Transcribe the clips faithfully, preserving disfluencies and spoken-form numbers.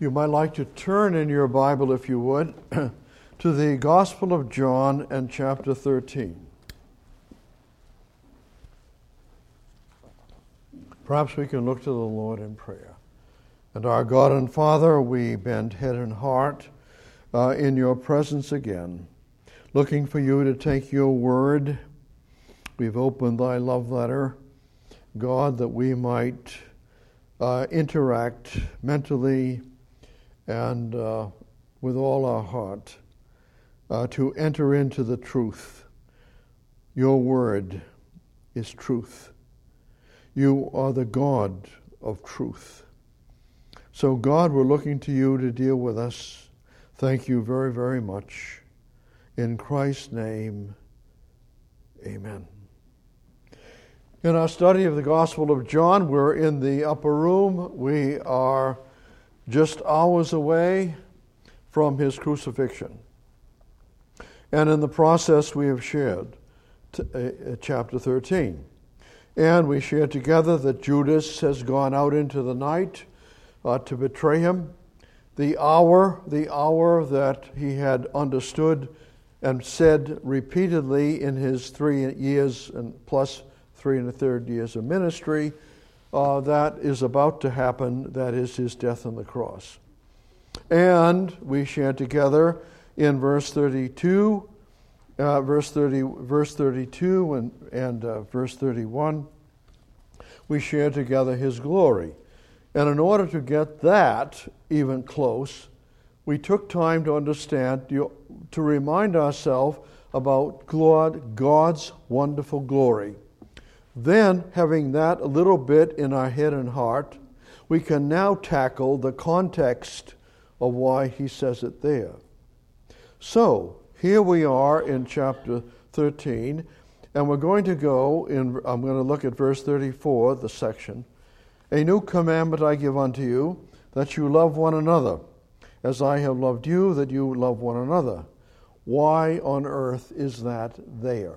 You might like to turn in your Bible, if you would, to the Gospel of John and chapter thirteen. Perhaps we can look to the Lord in prayer. And our God and Father, we bend head and heart uh, in your presence again, looking for you to take your word. We've opened thy love letter, God, that we might uh, interact mentally and uh, with all our heart uh, to enter into the truth. Your word is truth. You are the God of truth. So God, we're looking to you to deal with us. Thank you very, very much. In Christ's name, amen. In our study of the Gospel of John, we're in the upper room. We are just hours away from his crucifixion. And in the process, we have shared t- uh, chapter thirteen. And we share together that Judas has gone out into the night uh, to betray him. The hour, the hour that he had understood and said repeatedly in his three years and plus three and a third years of ministry, uh, that is about to happen, that is his death on the cross. And we share together in verse thirty-two, uh, verse thirty, verse thirty-two, and and uh, verse thirty-one. We share together his glory, and in order to get that even close, we took time to understand, to remind ourselves about God, God's wonderful glory. Then, having that a little bit in our head and heart, we can now tackle the context of why he says it there. So, here we are in chapter thirteen, and we're going to go in, I'm going to look at verse thirty-four, the section. A new commandment I give unto you, that you love one another, as I have loved you, that you love one another. Why on earth is that there?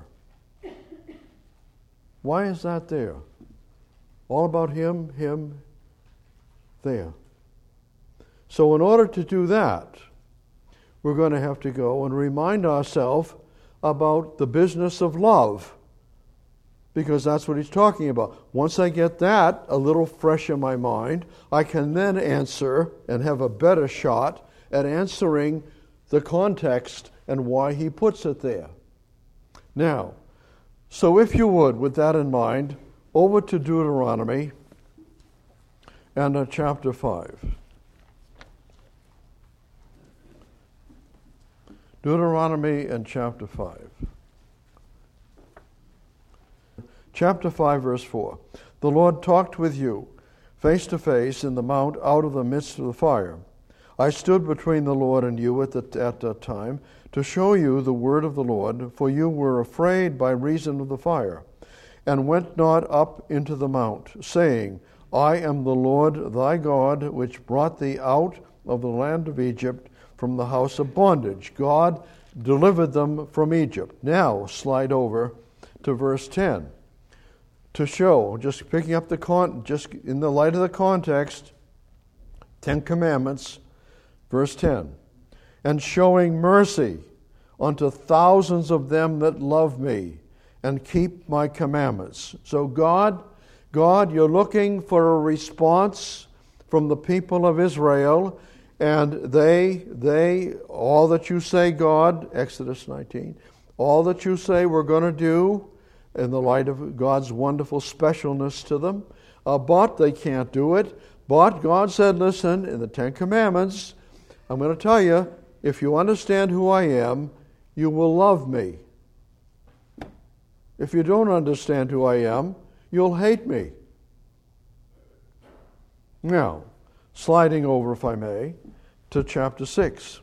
Why is that there? All about him, him, there. So in order to do that, we're going to have to go and remind ourselves about the business of love, because that's what he's talking about. Once I get that a little fresh in my mind, I can then answer and have a better shot at answering the context and why he puts it there. Now, so if you would, with that in mind, over to Deuteronomy and uh, chapter five. Deuteronomy and chapter five. Chapter five, verse four. The Lord talked with you face to face in the mount out of the midst of the fire. I stood between the Lord and you at, the, at that time to show you the word of the Lord, for you were afraid by reason of the fire, and went not up into the mount, saying, I am the Lord thy God, which brought thee out of the land of Egypt from the house of bondage. God delivered them from Egypt. Now slide over to verse ten to show, just picking up the con, just in the light of the context, Ten Commandments, verse ten, and showing mercy unto thousands of them that love me and keep my commandments. So God, God, you're looking for a response from the people of Israel. And they, they, all that you say, God, Exodus nineteen, all that you say we're going to do in the light of God's wonderful specialness to them, uh, but they can't do it. But God said, listen, in the Ten Commandments, I'm going to tell you, if you understand who I am, you will love me. If you don't understand who I am, you'll hate me. Now, sliding over, if I may, to chapter six.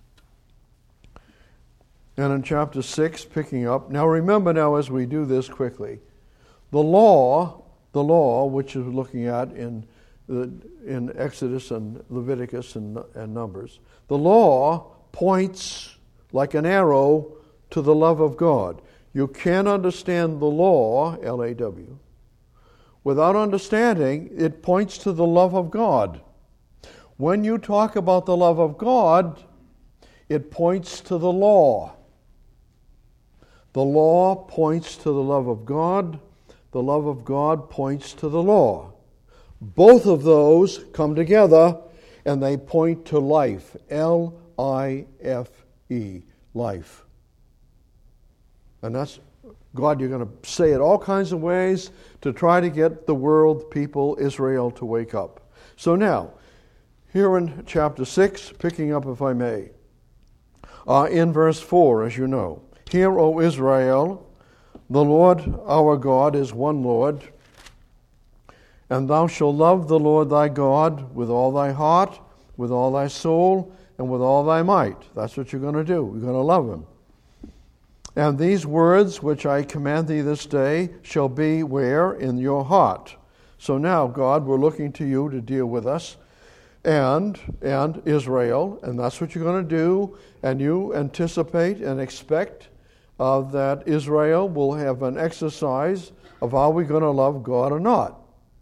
And in chapter six, picking up, now remember now as we do this quickly, the law, the law, which is looking at in the, in Exodus and Leviticus and, and Numbers, the law points like an arrow to the love of God. You can't understand the law, L A W, without understanding it points to the love of God. when you talk about the love of God, it points to the law. The law points to the love of God. The love of God points to the law. Both of those come together and they point to life. L I F E, life. And that's, God, you're going to say it all kinds of ways to try to get the world, people, Israel, to wake up. So now, here in chapter six, picking up if I may, uh, in verse four, as you know, Hear, O Israel, the Lord our God is one Lord, and thou shalt love the Lord thy God with all thy heart, with all thy soul, and with all thy might. That's what you're going to do. You're going to love him. And these words which I command thee this day shall be where? In your heart. So now, God, we're looking to you to deal with us and and Israel, and that's what you're going to do, and you anticipate and expect uh, that Israel will have an exercise of are we going to love God or not.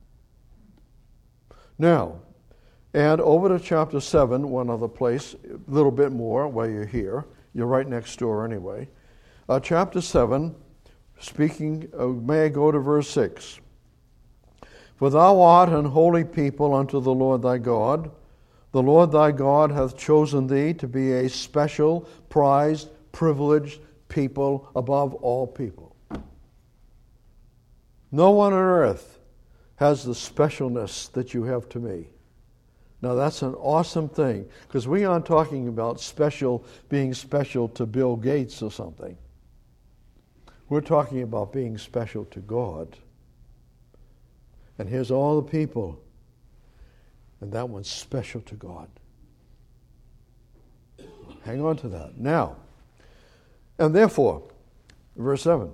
Now, and over to chapter seven, one other place, a little bit more while you're here. You're right next door anyway. Uh, chapter seven, speaking, uh, may I go to verse six. For thou art an holy people unto the Lord thy God. The Lord thy God hath chosen thee to be a special, prized, privileged people above all people. No one on earth has the specialness that you have to me. Now that's an awesome thing, because we aren't talking about special, being special to Bill Gates or something. We're talking about being special to God. And here's all the people, and that one's special to God. Hang on to that. Now, and therefore, verse seven,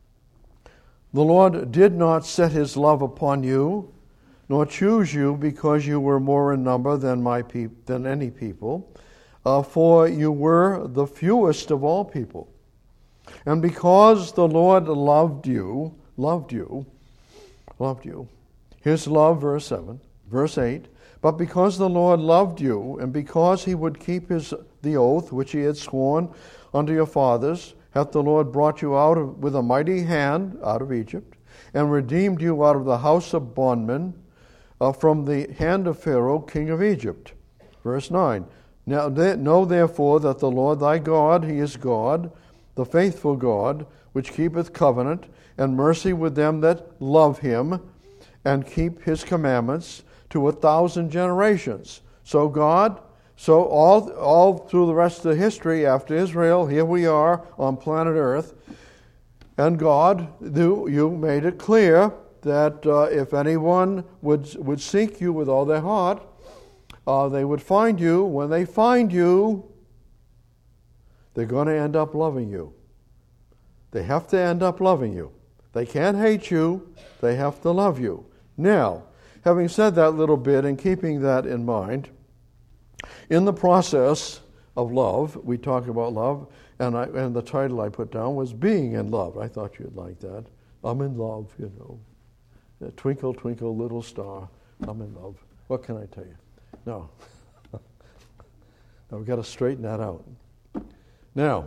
the Lord did not set his love upon you, nor choose you because you were more in number than my peop- than any people, uh, for you were the fewest of all people. And because the Lord loved you, loved you, loved you, his love, verse seven, verse eight, but because the Lord loved you, and because he would keep his the oath which he had sworn unto your fathers, hath the Lord brought you out of, with a mighty hand out of Egypt, and redeemed you out of the house of bondmen, uh, from the hand of Pharaoh, king of Egypt. Verse nine, now know therefore that the Lord thy God, he is God, the faithful God, which keepeth covenant and mercy with them that love him, and keep his commandments to a thousand generations. So God, so all all through the rest of the history after Israel, here we are on planet Earth, and God, you made it clear that uh, if anyone would would seek you with all their heart, uh, they would find you. When they find you, they're going to end up loving you. They have to end up loving you. They can't hate you. They have to love you. Now, having said that little bit and keeping that in mind, in the process of love, we talk about love, and I, and the title I put down was Being in Love. I thought you'd like that. I'm in love, you know. Twinkle, twinkle, little star. I'm in love. What can I tell you? No. Now, we've got to straighten that out. Now,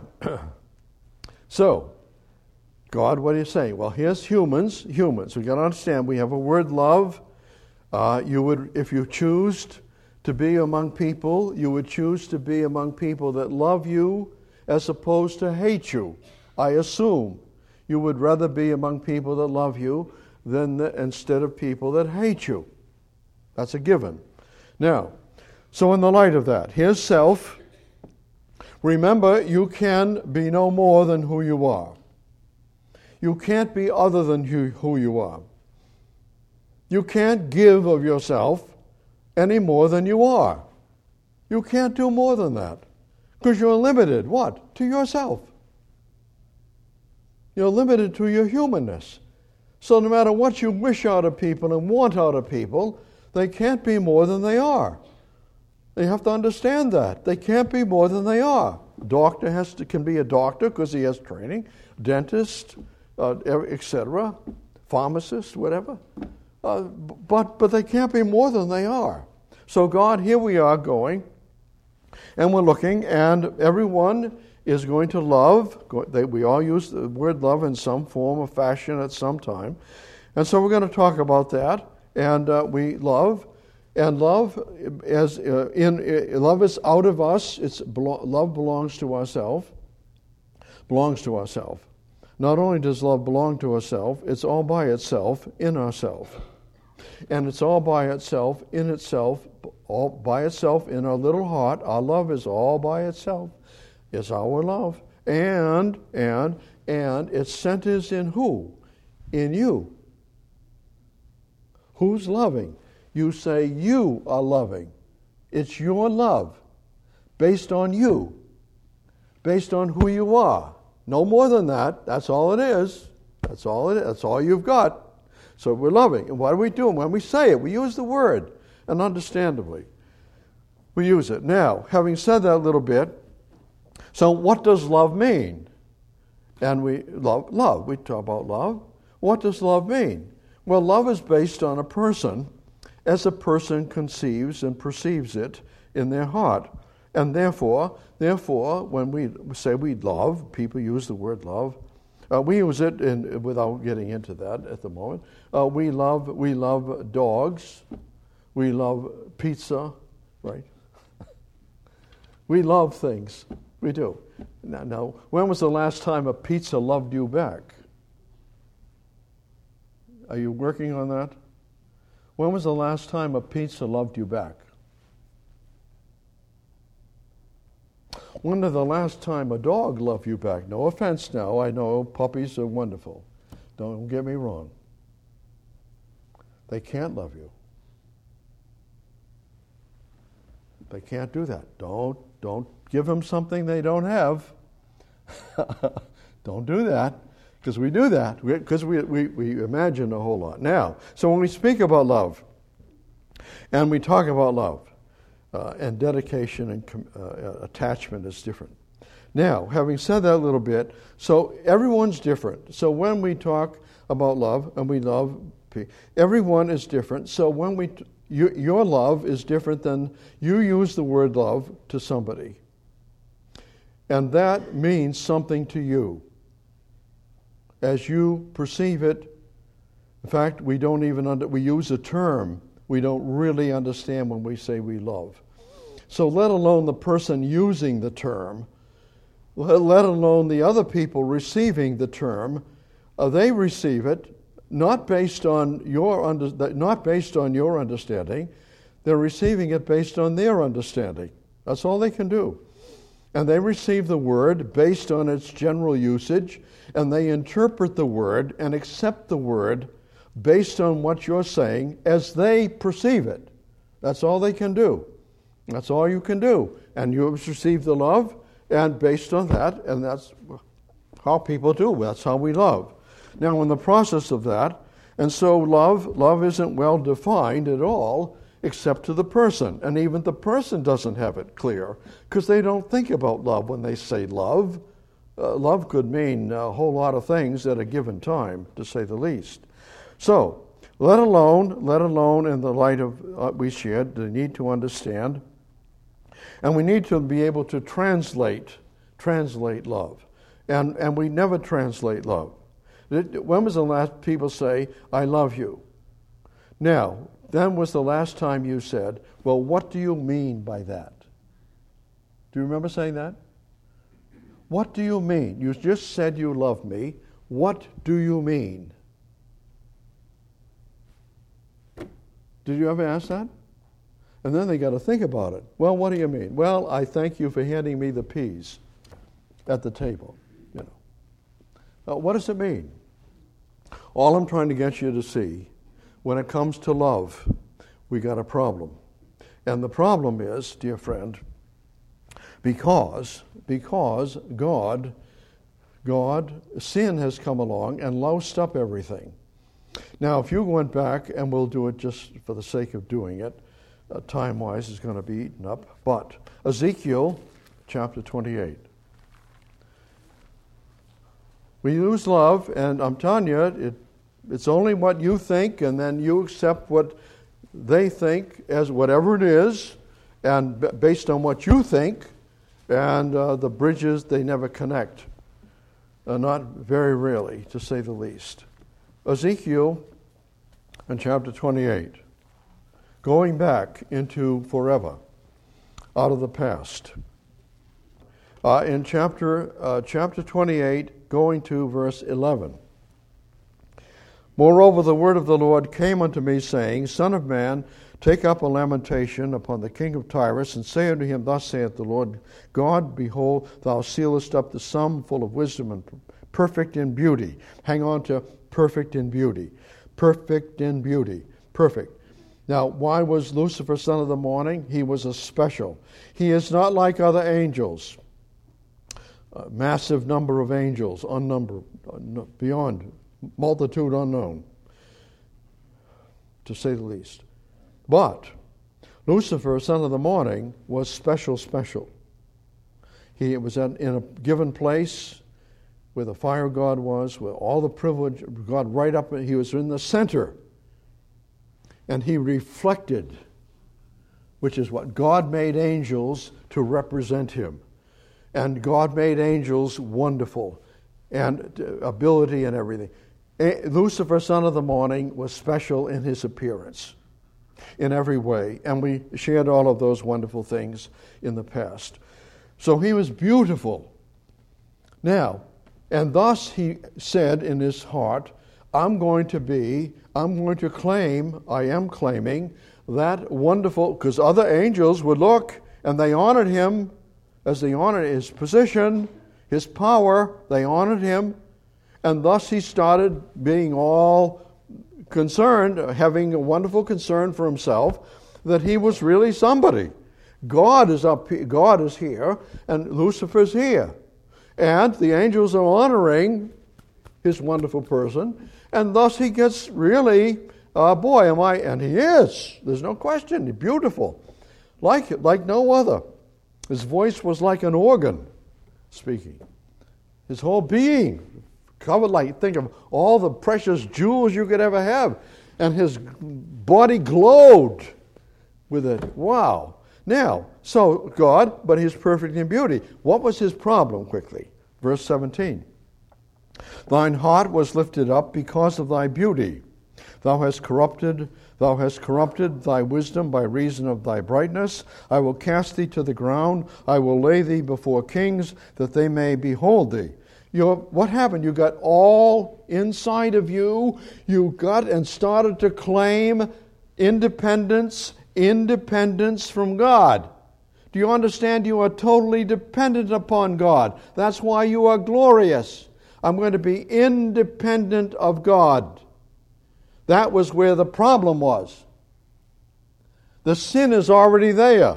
so, God, what are you saying? Well, here's humans, humans. We've got to understand, we have a word love. Uh, you would, if you choose to be among people, you would choose to be among people that love you as opposed to hate you. I assume you would rather be among people that love you than the, instead of people that hate you. That's a given. Now, so in the light of that, here's self. Remember, you can be no more than who you are. You can't be other than who, who you are. You can't give of yourself any more than you are. You can't do more than that. Because you're limited, what? To yourself. You're limited to your humanness. So no matter what you wish out of people and want out of people, they can't be more than they are. They have to understand that. They can't be more than they are. Doctor has to can be a doctor because he has training. Dentist, uh, et cetera. Pharmacist, whatever. Uh, but but they can't be more than they are. So God, here we are going, and we're looking, and everyone is going to love. We all use the word love in some form or fashion at some time. And so we're going to talk about that. And uh, we love, and love as uh, in uh, love is out of us. It's love belongs to ourselves. Belongs to ourselves. Not only does love belong to ourselves, it's all by itself in ourselves. And it's all by itself in itself, all by itself in our little heart. Our love is all by itself. It's our love. And, and, and it centers in who? In you. Who's loving? You say you are loving. It's your love based on you, based on who you are. No more than that. That's all it is. That's all it is. That's all you've got. So we're loving. And what do we do? When we say it, we use the word, and understandably, we use it. Now, having said that a little bit, so what does love mean? And we love, love. We talk about love. What does love mean? Well, love is based on a person as a person conceives and perceives it in their heart. And therefore, therefore, when we say we love, people use the word love. Uh, we use it in, without getting into that at the moment. Uh, we love we love dogs. We love pizza, right? We love things. We do. Now, now, when was the last time a pizza loved you back? Are you working on that? When was the last time a pizza loved you back? When was the last time a dog loved you back? No offense now, I know puppies are wonderful. Don't get me wrong. They can't love you. They can't do that. Don't, don't give them something they don't have. Don't do that. Because we do that, because we, we, we imagine a whole lot. Now, so when we speak about love, and we talk about love, uh, and dedication and com- uh, attachment is different. Now, having said that a little bit, so everyone's different. So when we talk about love, and we love, everyone is different. So when we, t- you, your love is different than you use the word love to somebody. And that means something to you. As you perceive it, in fact, we don't even under, we use a term we don't really understand when we say we love. So let alone the person using the term, let alone the other people receiving the term, uh, they receive it not based on your under, not based on your understanding. They're receiving it based on their understanding. That's all they can do. And they receive the word based on its general usage, and they interpret the word and accept the word based on what you're saying as they perceive it. That's all they can do. That's all you can do. And you have received the love, and based on that, and that's how people do. That's how we love. Now, in the process of that, and so love, love isn't well defined at all, except to the person. And even the person doesn't have it clear, because they don't think about love when they say love. Uh, love could mean a whole lot of things at a given time, to say the least. So, let alone, let alone in the light of uh, we shared, the need to understand, and we need to be able to translate, translate love. And, and we never translate love. When was the last people say, I love you? Now, then was the last time you said, well, what do you mean by that? Do you remember saying that? What do you mean? You just said you love me. What do you mean? Did you ever ask that? And then they got to think about it. Well, what do you mean? Well, I thank you for handing me the peas at the table. You know. Now, what does it mean? All I'm trying to get you to see, when it comes to love, we got a problem. And the problem is, dear friend, because because God, God, sin has come along and loused up everything. Now, if you went back, and we'll do it just for the sake of doing it, uh, time-wise is going to be eaten up, but Ezekiel chapter twenty-eight. We lose love, and I'm telling you, it, it's only what you think, and then you accept what they think as whatever it is, and b- based on what you think, and uh, the bridges, they never connect. Uh, not very rarely, to say the least. Ezekiel in chapter twenty-eight, going back into forever, out of the past. Uh, in chapter uh, chapter twenty-eight, going to verse eleven. Moreover, the word of the Lord came unto me, saying, Son of man, take up a lamentation upon the king of Tyrus, and say unto him, Thus saith the Lord God, Behold, thou sealest up the sum full of wisdom and perfect in beauty. Hang on to perfect in beauty. Perfect in beauty. Perfect. Now, why was Lucifer son of the morning? He was a special. He is not like other angels. A massive number of angels, unnumbered, beyond multitude unknown, to say the least. But Lucifer, son of the morning, was special, special. He was in a given place where the fire god was, where all the privilege of God right up, he was in the center. And he reflected, which is what God made angels to represent him. And God made angels wonderful, and ability and everything. Lucifer, son of the morning, was special in his appearance in every way. And we shared all of those wonderful things in the past. So he was beautiful. Now, and thus he said in his heart, I'm going to be, I'm going to claim, I am claiming, that wonderful, because other angels would look and they honored him as they honored his position, his power, they honored him. And thus he started being all concerned, having a wonderful concern for himself, that he was really somebody. God is up, God is here, and Lucifer's here. And the angels are honoring his wonderful person, and thus he gets really, uh, boy, am I, and he is, there's no question, he's beautiful, like, like no other. His voice was like an organ speaking. His whole being covered like, think of all the precious jewels you could ever have. And his body glowed with it. Wow. Now, so God, but he's perfect in beauty. What was his problem, quickly? Verse seventeen. Thine heart was lifted up because of thy beauty. Thou hast corrupted, thou hast corrupted thy wisdom by reason of thy brightness. I will cast thee to the ground. I will lay thee before kings, that they may behold thee. You're, what happened? You got all inside of you. You got and started to claim independence, independence from God. Do you understand? You are totally dependent upon God. That's why you are glorious. I'm going to be independent of God. That was where the problem was. The sin is already there.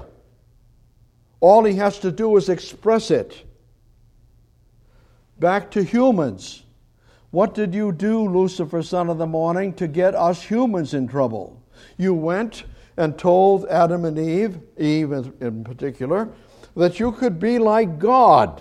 All he has to do is express it. Back to humans. What did you do, Lucifer, son of the morning, to get us humans in trouble? You went and told Adam and Eve, Eve in particular, that you could be like God.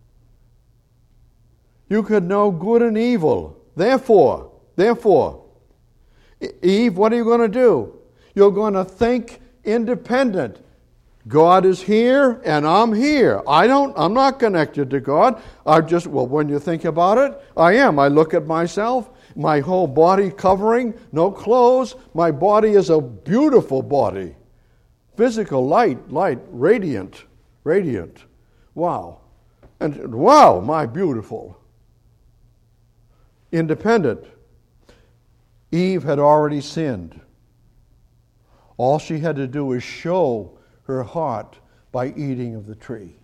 You could know good and evil. Therefore, therefore, Eve, what are you going to do? You're going to think independent. God is here and I'm here. I don't, I'm not connected to God. I just, well, when you think about it, I am. I look at myself, my whole body covering, no clothes. My body is a beautiful body. Physical, light, light, radiant, radiant. Wow. And wow, my beautiful. Independent. Eve had already sinned. All she had to do was show her heart by eating of the tree.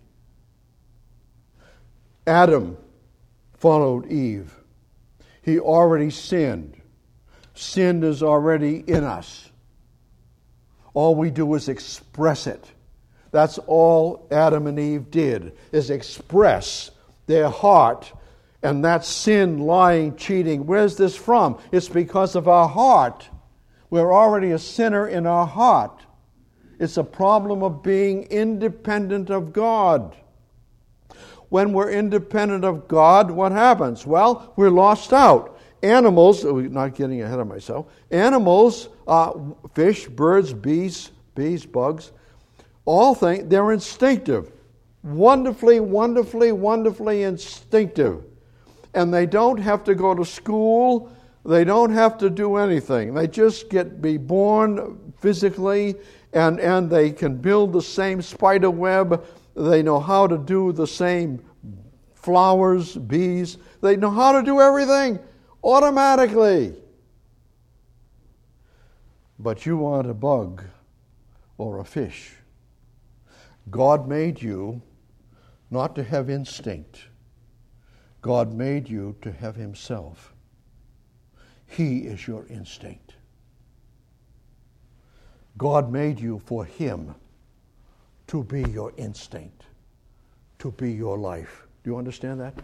Adam followed Eve. He already sinned. Sin is already in us. All we do is express it. That's all Adam and Eve did, is express their heart. And that sin, lying, cheating, where's this from? It's because of our heart. We're already a sinner in our heart. It's a problem of being independent of God. When we're independent of God, what happens? Well, we're lost out. animals, not getting ahead of myself, animals, uh, fish, birds, bees, bees, bugs, all things, they're instinctive. Wonderfully, wonderfully, wonderfully instinctive. And they don't have to go to school. They don't have to do anything. They just get be born physically, and, and they can build the same spider web. They know how to do the same flowers, bees. They know how to do everything automatically. But you want a bug or a fish. God made you not to have instinct. God made you to have Himself. He is your instinct. God made you for Him to be your instinct, to be your life. Do you understand that?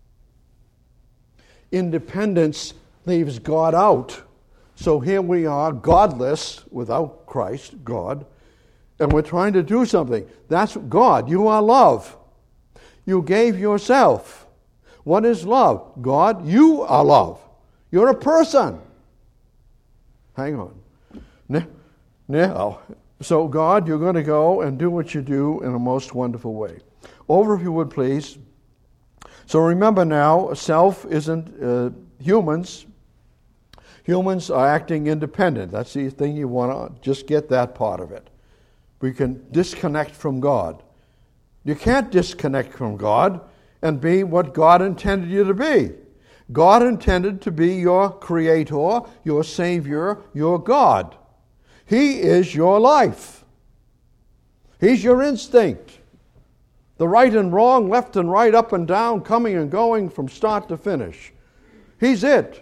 Independence leaves God out. So here we are, godless, without Christ, God, and we're trying to do something. That's God. You are love. You gave yourself. What is love? God, you are love. You're a person. Hang on. Now, so God, you're going to go and do what you do in a most wonderful way. Over, if you would, please. So remember now, self isn't uh, humans. Humans are acting independent. That's the thing you want to just get that part of it. We can disconnect from God. You can't disconnect from God and be what God intended you to be. God intended to be your creator, your savior, your God. He is your life. He's your instinct. The right and wrong, left and right, up and down, coming and going from start to finish. He's it.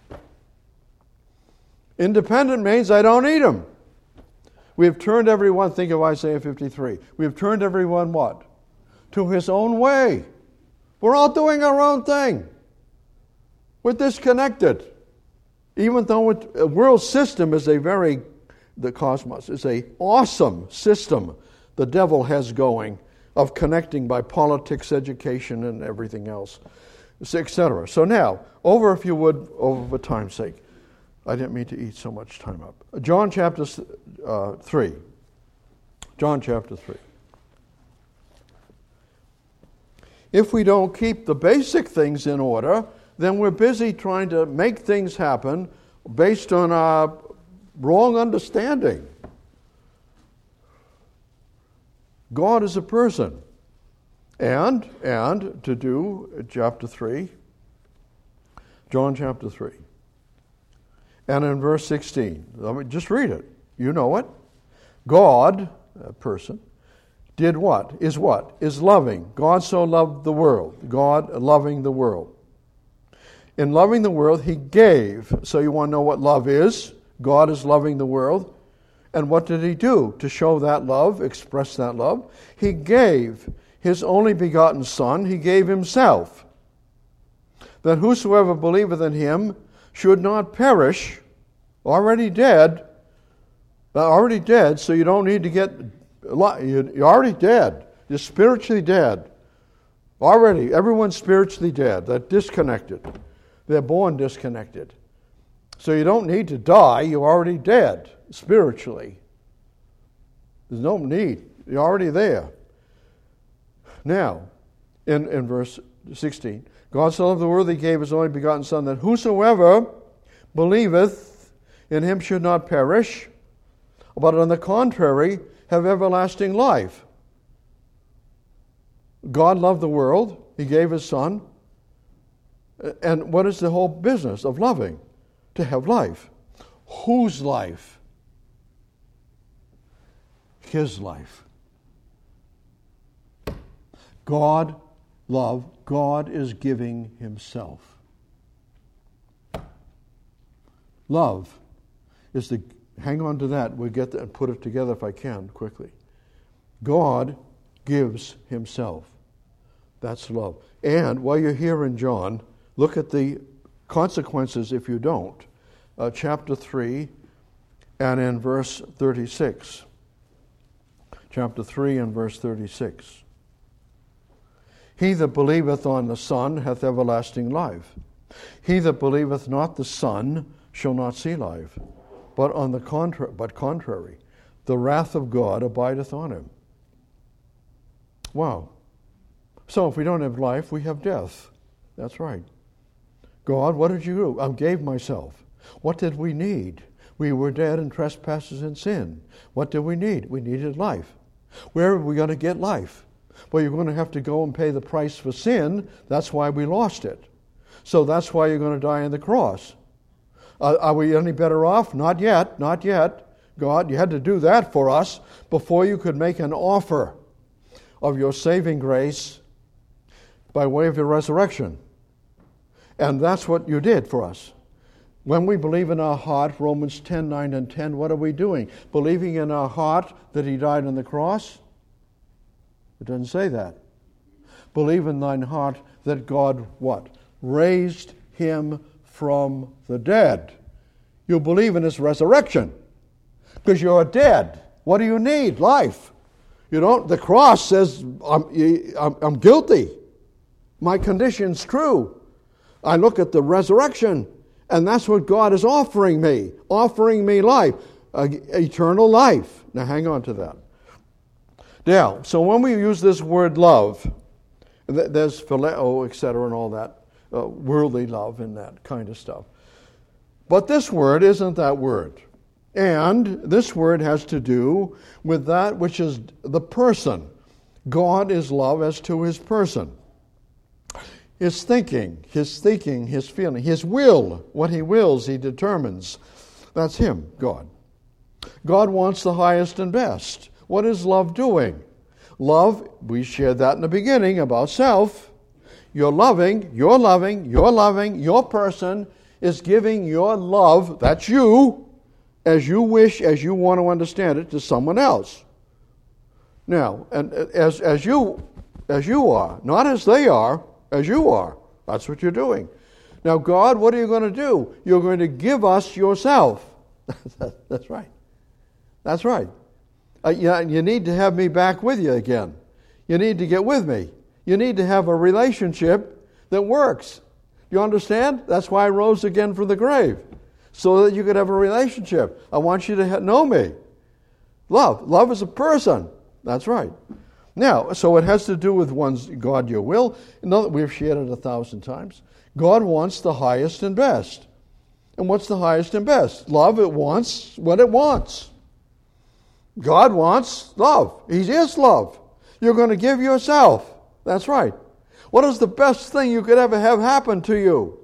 Independent means I don't need Him. We have turned everyone, think of Isaiah fifty-three, we have turned everyone what? To his own way. We're all doing our own thing. We're disconnected. Even though it, a world system is a very, the cosmos is a awesome system the devil has going of connecting by politics, education, and everything else, et cetera. So now, over if you would, over for time's sake. I didn't mean to eat so much time up. John chapter uh, three. John chapter three. If we don't keep the basic things in order, then we're busy trying to make things happen based on our wrong understanding. God is a person. And, and to do chapter three, John chapter three. And in verse sixteen, let me just read it. You know it. God, a person, did what? Is what? Is loving. God so loved the world. God loving the world. In loving the world, He gave. So you want to know what love is? God is loving the world. And what did He do to show that love, express that love? He gave His only begotten Son. He gave Himself, that whosoever believeth in Him should not perish, already dead, already dead, so you don't need to get, you're already dead. You're spiritually dead. Already, everyone's spiritually dead. They're disconnected. They're born disconnected. So you don't need to die. You're already dead, spiritually. There's no need. You're already there. Now, in, in verse sixteen, God so loved the world that He gave His only begotten Son, that whosoever believeth in Him should not perish, but on the contrary, have everlasting life. God loved the world. He gave His Son. And what is the whole business of loving? To have life. Whose life? His life. God love. God is giving Himself. Love is the, hang on to that, we'll get that and put it together if I can quickly. God gives Himself. That's love. And while you're here in John, look at the consequences if you don't. Uh, chapter three and in verse thirty-six. Chapter three and verse thirty-six. He that believeth on the Son hath everlasting life. He that believeth not the Son shall not see life, but on the contrary, but contrary, the wrath of God abideth on him. Wow. So if we don't have life, we have death. That's right. God, what did you do? I gave myself. What did we need? We were dead in trespasses and sin. What did we need? We needed life. Where are we going to get life? Well, you're going to have to go and pay the price for sin. That's why we lost it. So that's why you're going to die on the cross. Uh, are we any better off? Not yet, not yet. God, you had to do that for us before you could make an offer of your saving grace by way of your resurrection. And that's what you did for us. When we believe in our heart, Romans ten, nine and ten, what are we doing? Believing in our heart that he died on the cross? It doesn't say that. Believe in thine heart that God, what? Raised him from the dead. You believe in his resurrection because you're dead. What do you need? Life. You don't. The cross says I'm, I'm, I'm guilty. My condition's true. I look at the resurrection, and that's what God is offering me, offering me life, uh, eternal life. Now hang on to that. Now, so when we use this word love, th- there's phileo, et cetera, and all that. Uh, worldly love and that kind of stuff. But this word isn't that word. And this word has to do with that which is the person. God is love as to his person. His thinking, his thinking, his feeling, his will, what he wills, he determines. That's him, God. God wants the highest and best. What is love doing? Love, we shared that in the beginning about self. You're loving, you're loving, you're loving, your person is giving your love, that's you, as you wish, as you want to understand it, to someone else. Now, and as as you as you are, not as they are, as you are. That's what you're doing. Now, God, what are you going to do? You're going to give us yourself. That's right. That's right. Uh, you, you need to have me back with you again. You need to get with me. You need to have a relationship that works. Do you understand? That's why I rose again from the grave, so that you could have a relationship. I want you to ha- know me. Love. Love is a person. That's right. Now, so it has to do with one's God, your will. Another, we've shared it a thousand times. God wants the highest and best. And what's the highest and best? Love, it wants what it wants. God wants love. He is love. You're going to give yourself. That's right. What is the best thing you could ever have happen to you?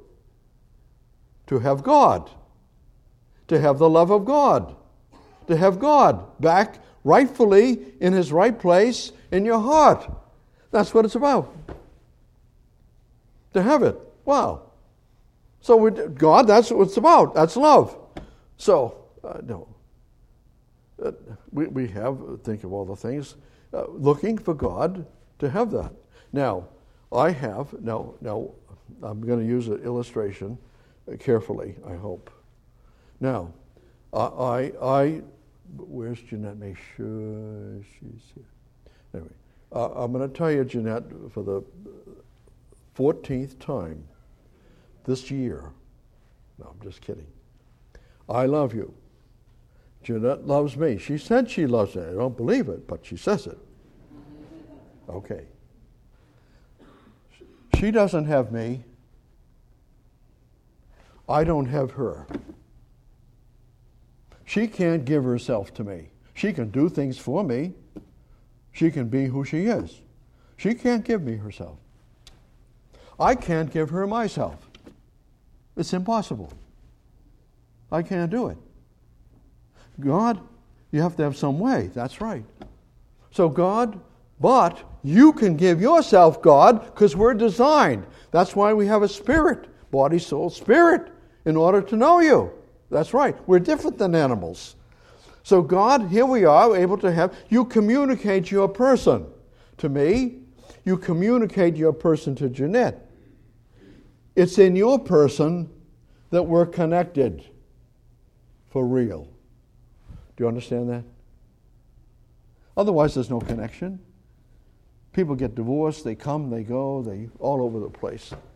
To have God. To have the love of God. To have God back rightfully in his right place in your heart. That's what it's about. To have it. Wow. So we, God, that's what it's about. That's love. So, uh, no. Uh, we, we have, think of all the things, uh, looking for God to have that. Now, I have, now, now I'm going to use an illustration carefully, I hope. Now, I, I, where's Jeanette? Make sure she's here. Anyway, uh, I'm going to tell you, Jeanette, for the fourteenth time this year. No, I'm just kidding. I love you. Jeanette loves me. She said she loves me. I don't believe it, but she says it. Okay. She doesn't have me. I don't have her. She can't give herself to me. She can do things for me. She can be who she is. She can't give me herself. I can't give her myself. It's impossible. I can't do it. God, you have to have some way. That's right. So God, but you can give yourself, God, because we're designed. That's why we have a spirit, body, soul, spirit, in order to know you. That's right. We're different than animals. So God, here we are, able to have, you communicate your person to me. You communicate your person to Jeanette. It's in your person that we're connected for real. Do you understand that? Otherwise, there's no connection. People get divorced, they come, they go, they all over the place.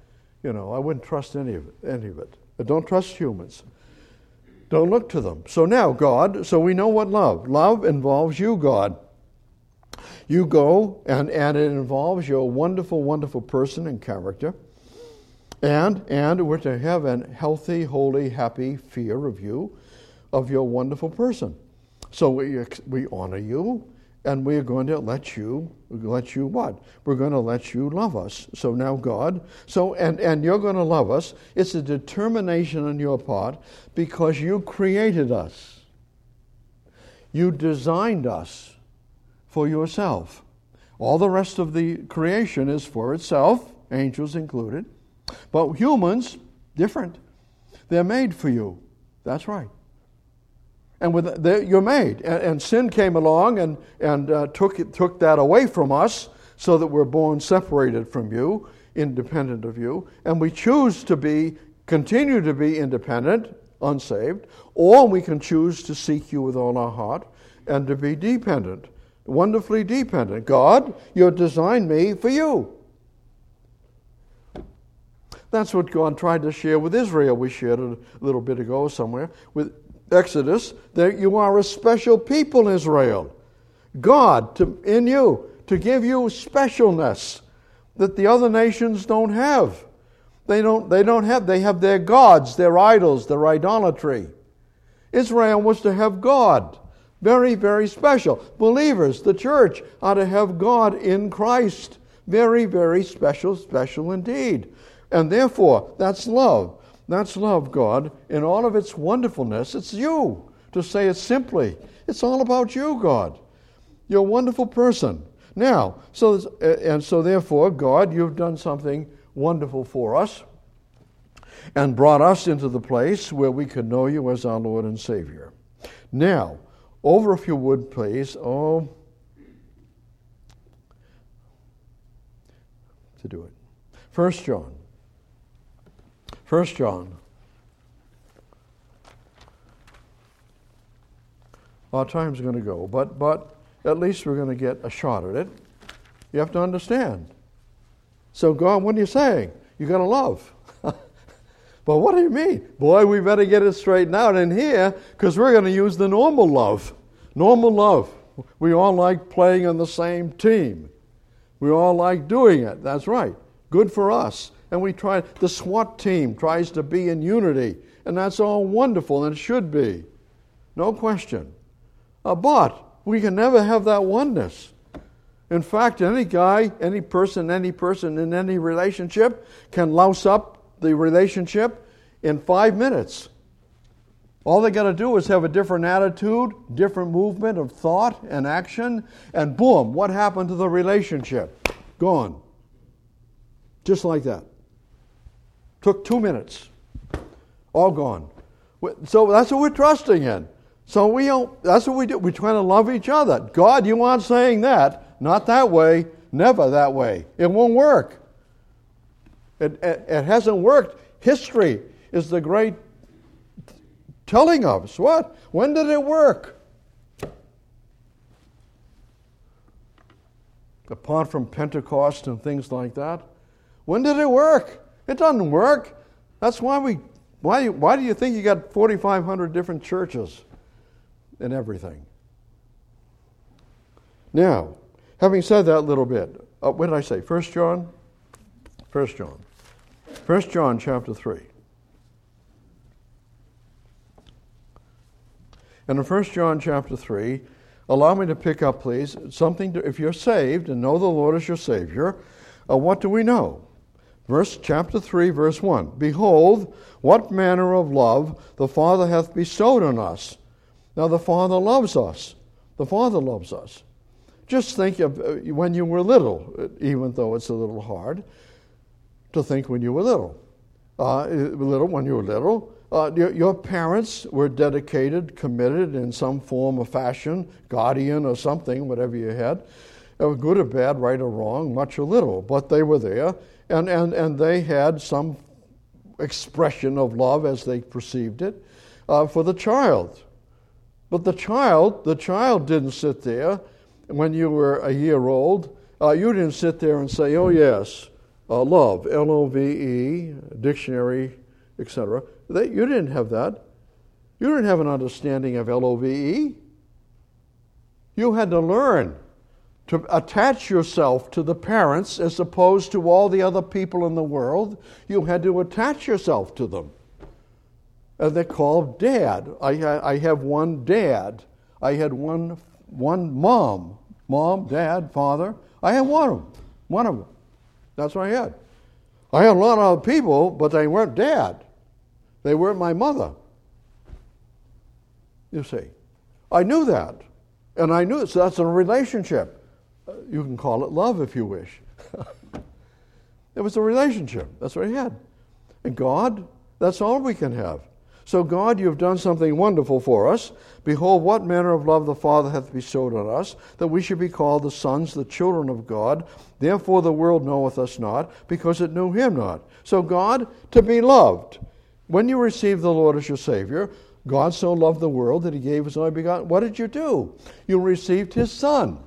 You know, I wouldn't trust any of it. Any of it. But don't trust humans. Don't look to them. So now, God, so we know what love. Love involves you, God. You go, and, and it involves your wonderful, wonderful person and character. And, and we're to have a healthy, holy, happy fear of you, of your wonderful person. So we, we honor you, and we're going to let you, let you what? We're going to let you love us. So now God, so and, and you're going to love us. It's a determination on your part because you created us. You designed us for yourself. All the rest of the creation is for itself, angels included. But humans, different. They're made for you. That's right. And with the, you're made. And, and sin came along and, and uh, took, it, took that away from us so that we're born separated from you, independent of you. And we choose to be, continue to be independent, unsaved, or we can choose to seek you with all our heart and to be dependent, wonderfully dependent. God, you designed me for you. That's what God tried to share with Israel. We shared it a little bit ago somewhere with Exodus, that you are a special people, Israel. God to, in you to give you specialness that the other nations don't have. They don't, they don't have, they have their gods, their idols, their idolatry. Israel was to have God. Very, very special. Believers, the church, are to have God in Christ. Very, very special, special indeed. And therefore, that's love. That's love, God, in all of its wonderfulness. It's you, to say it simply. It's all about you, God. You're a wonderful person. Now, so and so therefore, God, you've done something wonderful for us and brought us into the place where we could know you as our Lord and Savior. Now, over if you would, please. Oh, to do it. First John. First John. Our time's going to go, but but at least we're going to get a shot at it. You have to understand. So God, what are you saying? You got to love. But what do you mean? Boy, we better get it straightened out in here because we're going to use the normal love. Normal love. We all like playing on the same team. We all like doing it. That's right. Good for us. And we try, the SWAT team tries to be in unity. And that's all wonderful, and it should be. No question. Uh, but we can never have that oneness. In fact, any guy, any person, any person in any relationship can louse up the relationship in five minutes. All they got to do is have a different attitude, different movement of thought and action, and boom, what happened to the relationship? Gone. Just like that. Took two minutes. All gone. So that's what we're trusting in. So we don't, that's what we do. We're trying to love each other. God, you aren't saying that. Not that way. Never that way. It won't work. It, it, it hasn't worked. History is the great telling of us. What? When did it work? Apart from Pentecost and things like that. When did it work? It doesn't work. That's why we, why, why do you think you got forty-five hundred different churches and everything? Now, having said that little bit, uh, what did I say? First John? First John. First John chapter three. And in First John chapter three, allow me to pick up, please, something to, if you're saved and know the Lord as your Savior, uh, what do we know? Verse chapter three, verse one. Behold, what manner of love the Father hath bestowed on us. Now the Father loves us. The Father loves us. Just think of uh, when you were little, even though it's a little hard to think when you were little. Uh, little when you were little. Uh, your, your parents were dedicated, committed in some form or fashion, guardian or something, whatever you had. Uh, good or bad, right or wrong, much or little, but they were there. And, and, and they had some expression of love as they perceived it uh, for the child. But the child, the child didn't sit there when you were a year old. Uh, you didn't sit there and say, oh yes, uh, love, L O V E, dictionary, et cetera. They, you didn't have that. You didn't have an understanding of L O V E. You had to learn to attach yourself to the parents as opposed to all the other people in the world. You had to attach yourself to them. And they're called dad. I, I have one dad. I had one, one mom. Mom, dad, father. I had one of them. One of them. That's what I had. I had a lot of other people, but they weren't dad. They weren't my mother. You see. I knew that. And I knew it. So that's a relationship. You can call it love if you wish. It was a relationship. That's what I had. And God, that's all we can have. So God, you have done something wonderful for us. Behold, what manner of love the Father hath bestowed on us, that we should be called the sons, the children of God. Therefore the world knoweth us not, because it knew him not. So God, to be loved. When you receive the Lord as your Savior, God so loved the world that he gave his only begotten. What did you do? You received his Son.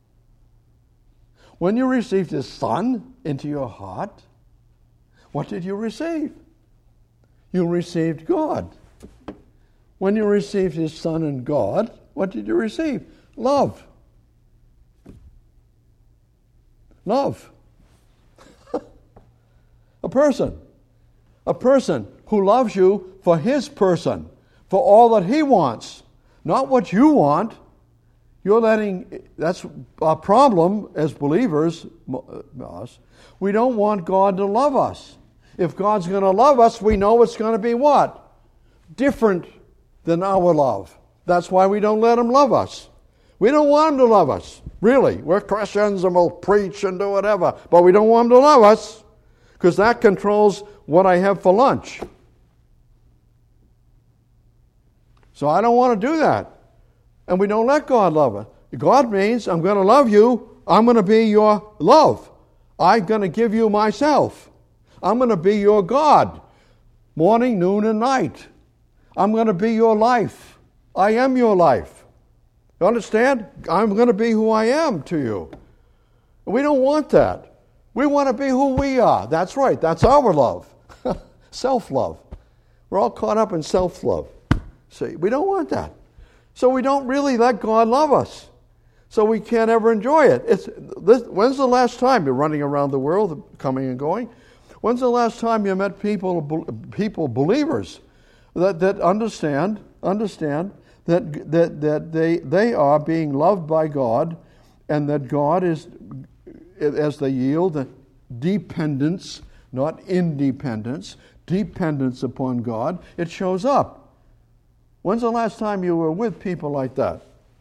When you received his Son into your heart, what did you receive? You received God. When you received his Son and God, what did you receive? Love. Love. A person. A person who loves you for his person, for all that he wants, not what you want. You're letting, that's our problem as believers, us. We don't want God to love us. If God's going to love us, we know it's going to be what? Different than our love. That's why we don't let him love us. We don't want him to love us. Really. We're Christians and we'll preach and do whatever. But we don't want him to love us because that controls what I have for lunch. So I don't want to do that. And we don't let God love us. God means I'm going to love you. I'm going to be your love. I'm going to give you myself. I'm going to be your God, morning, noon, and night. I'm going to be your life. I am your life. You understand? I'm going to be who I am to you. We don't want that. We want to be who we are. That's right. That's our love. Self-love. We're all caught up in self-love. See, we don't want that. So we don't really let God love us. So we can't ever enjoy it. It's, this, when's the last time you're running around the world, coming and going? When's the last time you met people, people, believers, that, that understand, understand that that that they they are being loved by God, and that God is, as they yield, dependence, not independence, dependence upon God. It shows up. When's the last time you were with people like that?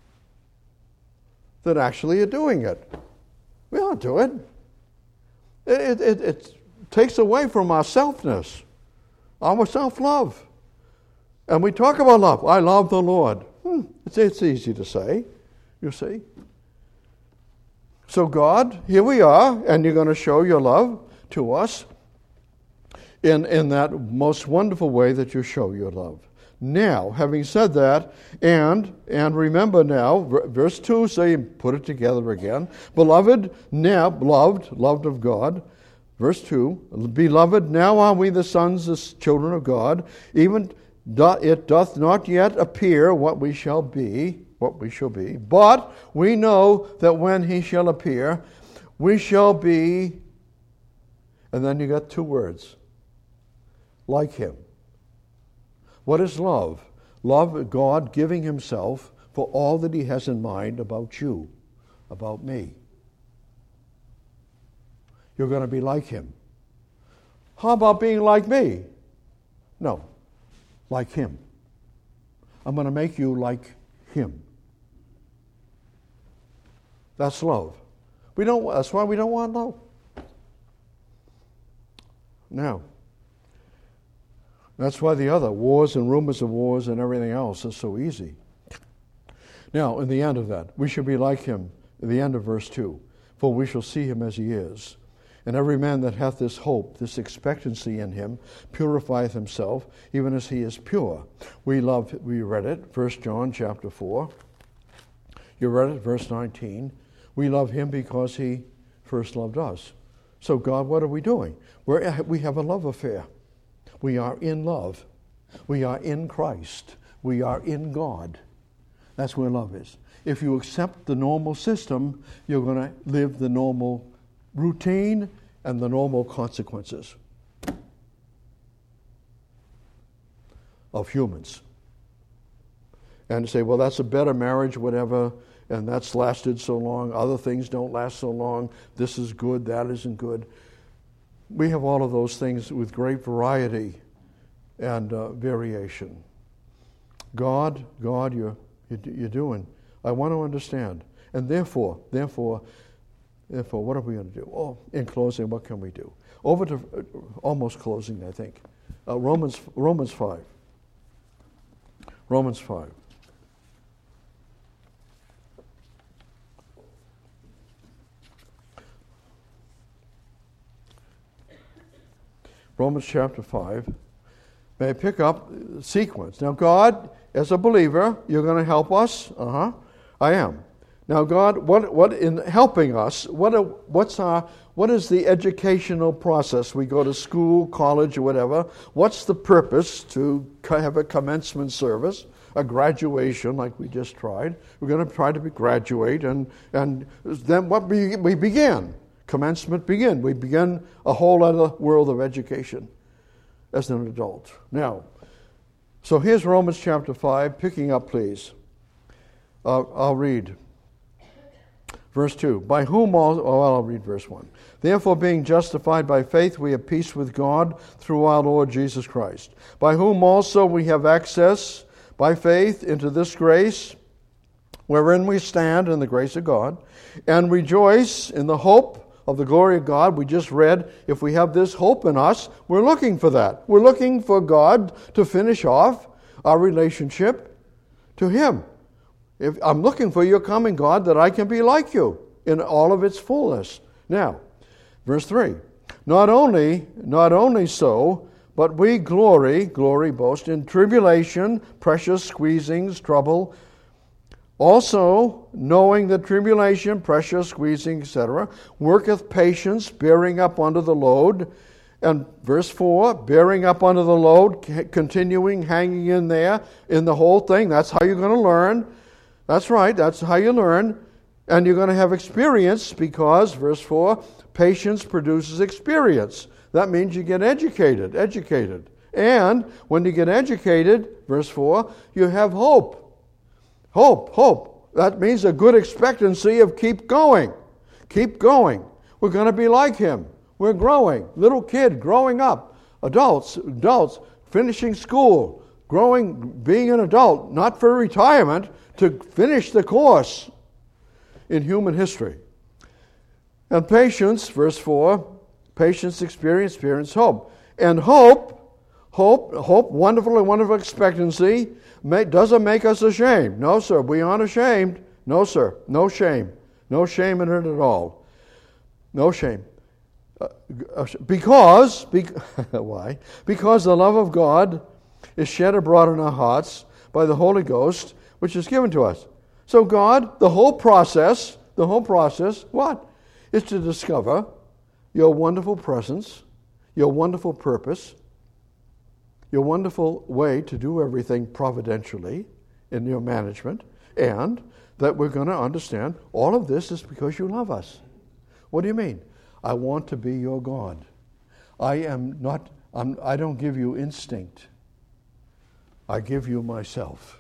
That actually are doing it. We don't do it. It it. it, it takes away from our selfness, our self-love. And we talk about love. I love the Lord. Hmm, it's, it's easy to say, you see. So God, here we are, and you're going to show your love to us in, in that most wonderful way that you show your love. Now, having said that, and and remember now, verse two, so you put it together again. Beloved, now, loved, loved of God. Verse two, Beloved, now are we the sons, the children of God, even it doth not yet appear what we shall be, what we shall be, but we know that when he shall appear, we shall be, and then you got two words, like him. What is love? Love, God giving himself for all that he has in mind about you, about me. You're going to be like him. How about being like me? No, like him. I'm going to make you like him. That's love. We don't. That's why we don't want love. Now, that's why the other wars and rumors of wars and everything else is so easy. Now, in the end of that, we should be like him. In the end of verse two, for we shall see him as he is. And every man that hath this hope, this expectancy in him, purifieth himself, even as he is pure. We love, we read it, First John chapter four. You read it, verse nineteen. We love him because he first loved us. So God, what are we doing? We're, we have a love affair. We are in love. We are in Christ. We are in God. That's where love is. If you accept the normal system, you're going to live the normal routine and the normal consequences of humans. And say, well, that's a better marriage, whatever, and that's lasted so long. Other things don't last so long. This is good, that isn't good. We have all of those things with great variety and uh, variation. God, God, you're, you're doing. I want to understand. And therefore, therefore, therefore, what are we going to do? Oh, in closing, what can we do? Over to uh, almost closing, I think. Uh, Romans, Romans five. Romans five. Romans chapter five. May I pick up the sequence? Now, God, as a believer, you're going to help us. Uh-huh. I am. Now, God, what what in helping us? What are, what's our what is the educational process? We go to school, college, or whatever. What's the purpose to have a commencement service, a graduation, like we just tried? We're going to try to be graduate, and and then what we we begin. Commencement begin. We begin a whole other world of education as an adult. Now, so here's Romans chapter five, picking up, please. Uh, I'll read. Verse two, by whom all, oh, I'll read verse one. Therefore, being justified by faith, we have peace with God through our Lord Jesus Christ, by whom also we have access by faith into this grace, wherein we stand in the grace of God, and rejoice in the hope of the glory of God. We just read, if we have this hope in us, we're looking for that. We're looking for God to finish off our relationship to Him. If I'm looking for your coming, God, that I can be like you in all of its fullness. Now, verse three. Not only, not only so, but we glory, glory, boast, in tribulation, precious squeezings, trouble, also knowing that tribulation, precious squeezing, et cetera, worketh patience, bearing up under the load. And verse four, bearing up under the load, continuing, hanging in there in the whole thing. That's how you're going to learn. That's right, that's how you learn. And you're going to have experience because, verse four, patience produces experience. That means you get educated, educated. And when you get educated, verse four, you have hope. Hope, hope. That means a good expectancy of keep going. Keep going. We're going to be like Him. We're growing. Little kid growing up. Adults, adults finishing school. Growing, being an adult, not for retirement, to finish the course in human history. And patience, verse four, patience, experience, experience, hope. And hope, hope, hope, wonderful and wonderful expectancy, may, doesn't make us ashamed. No, sir, we aren't ashamed. No, sir, no shame. No shame in it at all. No shame. Uh, because, be, why? Because the love of God is shed abroad in our hearts by the Holy Ghost, which is given to us. So God, the whole process, the whole process, what? Is to discover your wonderful presence, your wonderful purpose, your wonderful way to do everything providentially in your management, and that we're going to understand all of this is because you love us. What do you mean? I want to be your God. I am not, I'm, I don't give you instinct. I give you myself.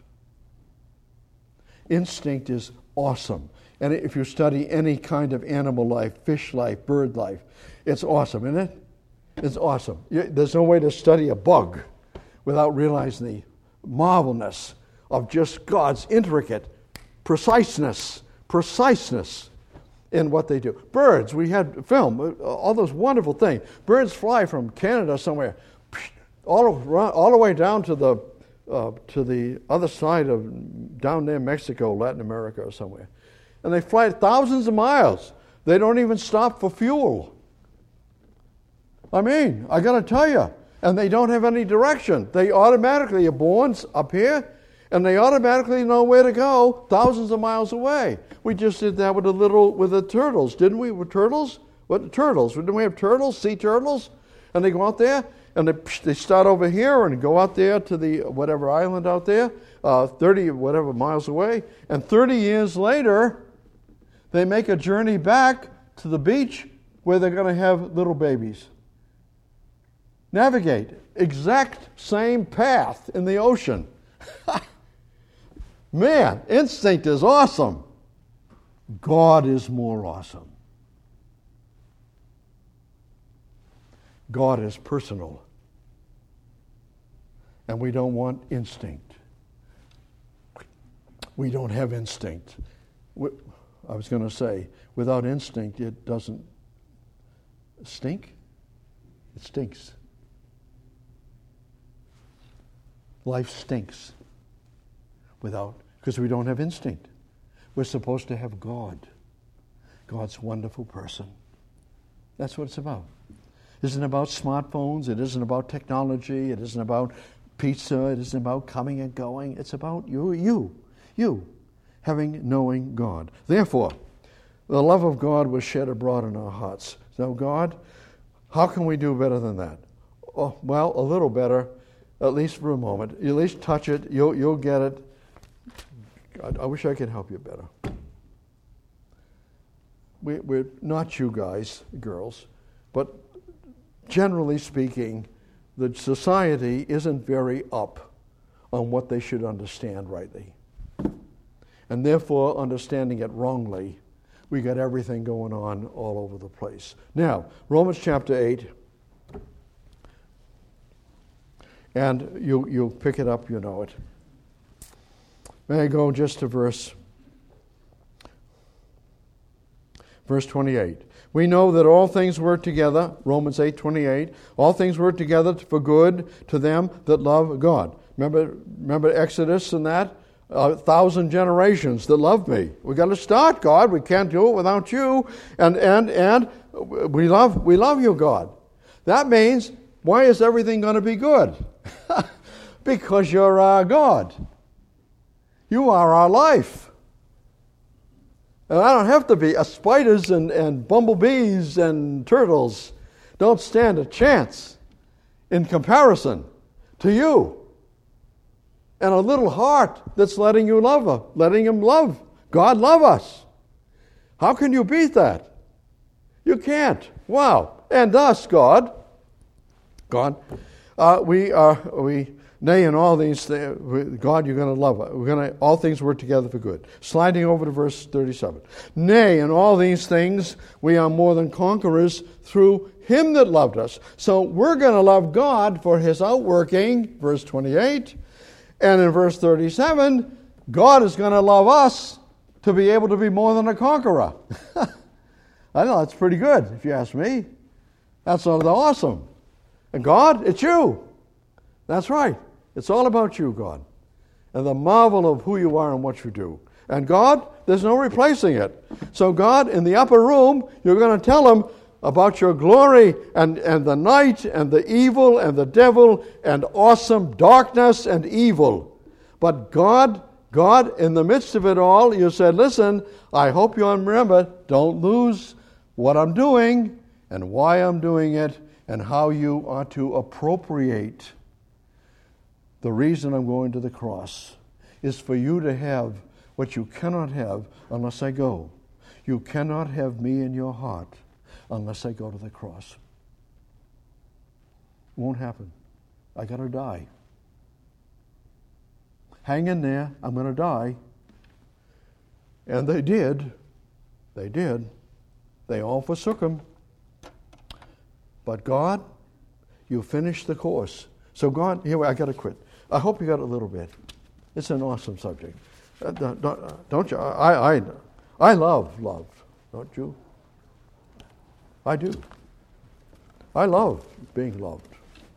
Instinct is awesome. And if you study any kind of animal life, fish life, bird life, it's awesome, isn't it? It's awesome. There's no way to study a bug without realizing the marvelness of just God's intricate preciseness, preciseness in what they do. Birds, we had film, all those wonderful things. Birds fly from Canada somewhere, all, all the way down to the Uh, to the other side of, down near Mexico, Latin America or somewhere. And they fly thousands of miles. They don't even stop for fuel. I mean, I got to tell you, and they don't have any direction. They automatically are born up here, and they automatically know where to go thousands of miles away. We just did that with the little, with the turtles, didn't we? With turtles? What, turtles. Do we have turtles, sea turtles? And they go out there, and they, they start over here and go out there to the whatever island out there, uh, thirty whatever miles away, and thirty years later, they make a journey back to the beach where they're going to have little babies. Navigate. Exact same path in the ocean. Man, instinct is awesome. God is more awesome. God is personal. And we don't want instinct. We don't have instinct. I was going to say, without instinct, it doesn't stink. It stinks. Life stinks without, because we don't have instinct. We're supposed to have God. God's wonderful person. That's what it's about. It isn't about smartphones. It isn't about technology. It isn't about pizza. It isn't about coming and going. It's about you, you, you, having, knowing God. Therefore, the love of God was shed abroad in our hearts. So God, how can we do better than that? Oh, well, a little better, at least for a moment. At least touch it. You'll, you'll get it. God, I wish I could help you better. We, we're not you guys, girls, but generally speaking, the society isn't very up on what they should understand rightly. And therefore, understanding it wrongly, we got everything going on all over the place. Now, Romans chapter eight, and you, you'll pick it up, you know it. May I go just to verse, verse twenty-eight. We know that all things work together, Romans eight twenty-eight, all things work together for good to them that love God. Remember, remember Exodus and that? A thousand generations that love me. We've got to start, God. We can't do it without you. And and and we love we love you, God. That means, why is everything going to be good? Because you're our God. You are our life. And I don't have to be. Uh, spiders and, and bumblebees and turtles don't stand a chance in comparison to you. And a little heart that's letting you love her, letting him love. God love us. How can you beat that? You can't. Wow. And us, God, God, uh, we are we. Nay, in all these things, God, you're going to love us. We're going to all things work together for good. Sliding over to verse thirty-seven. Nay, in all these things we are more than conquerors through him that loved us. So we're going to love God for his outworking, verse twenty-eight. And in verse thirty-seven, God is going to love us to be able to be more than a conqueror. I know, that's pretty good, if you ask me. That's sort of awesome. And God, it's you. That's right. It's all about you, God, and the marvel of who you are and what you do. And God, there's no replacing it. So God, in the upper room, you're going to tell him about your glory and, and the night and the evil and the devil and awesome darkness and evil. But God, God, in the midst of it all, you said, listen, I hope you remember, don't lose what I'm doing and why I'm doing it and how you are to appropriate. The reason I'm going to the cross is for you to have what you cannot have unless I go. You cannot have me in your heart unless I go to the cross. Won't happen. I got to die. Hang in there. I'm going to die. And they did. They did. They all forsook him. But God, you finished the course. So God, here, I got to quit. I hope you got a little bit. It's an awesome subject. Uh, don't, don't you? I, I, I love love, don't you? I do. I love being loved.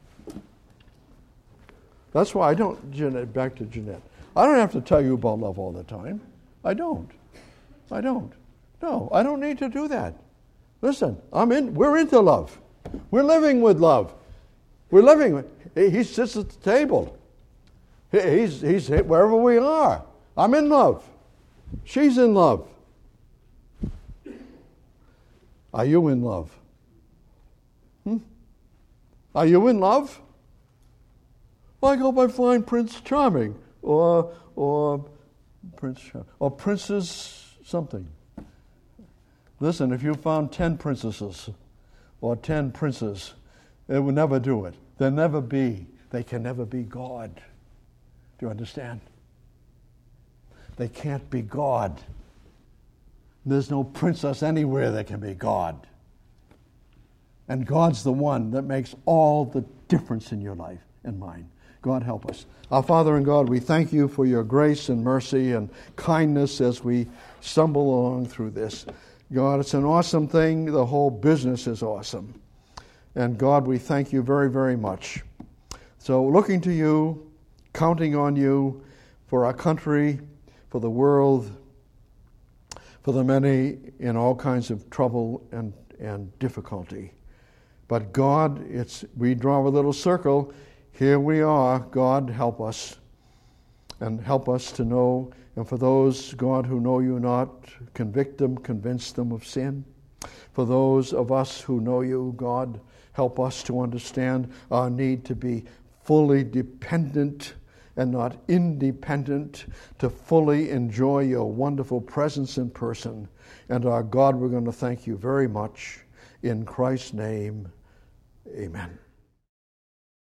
That's why I don't, Jeanette, back to Jeanette. I don't have to tell you about love all the time. I don't. I don't. No, I don't need to do that. Listen, I'm in. We're into love. We're living with love. We're living with. He sits at the table. He's, he's wherever we are. I'm in love. She's in love. Are you in love? Hmm? Are you in love? Well, I hope I find Prince Charming or or Prince Char- or Princess something. Listen, if you found ten princesses or ten princes, it would never do it. They'll never be. They can never be God. Do you understand? They can't be God. There's no princess anywhere that can be God. And God's the one that makes all the difference in your life and mine. God help us. Our Father and God, we thank you for your grace and mercy and kindness as we stumble along through this. God, it's an awesome thing. The whole business is awesome. And God, we thank you very, very much. So looking to you, counting on you for our country, for the world, for the many in all kinds of trouble and, and difficulty. But God, it's we draw a little circle. Here we are. God, help us. And help us to know. And for those, God, who know you not, convict them, convince them of sin. For those of us who know you, God, help us to understand our need to be fully dependent and not independent, to fully enjoy your wonderful presence in person. And our God, we're going to thank you very much. In Christ's name, amen.